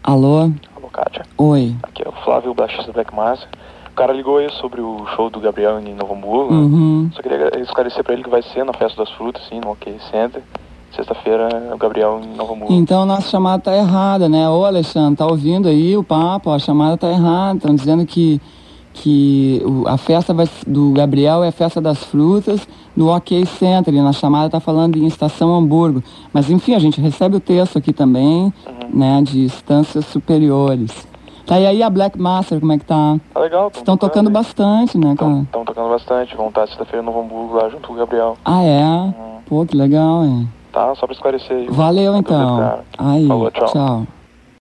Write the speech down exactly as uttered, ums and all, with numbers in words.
Alô? Alô, Kátia. Oi. Aqui é o Flávio, o baixista do Black Master. O cara ligou aí sobre o show do Gabriel em Novo Hamburgo. Uhum. Só queria esclarecer pra ele que vai ser na Festa das Frutas, sim, no OK Center. Sexta-feira é o Gabriel em Novo Hamburgo. Então nossa chamada tá errada, né? Ô, Alexandre, tá ouvindo aí o papo? A chamada tá errada. Estão dizendo que, que o, a festa vai, do Gabriel é a Festa das Frutas no OK Center. E na chamada tá falando em Estação Hamburgo. Mas enfim, a gente recebe o texto aqui também, uhum. né? De instâncias superiores. Tá, e aí a Black Master, como é que tá? Tá legal. Estão tocando, tocando bastante, né, cara? Estão tocando bastante. Vão estar sexta-feira em Novo Hamburgo lá junto com o Gabriel. Ah, é? Uhum. Pô, que legal, hein? Tá, só pra esclarecer aí. Valeu, então. Aí, Falou, tchau. Tchau.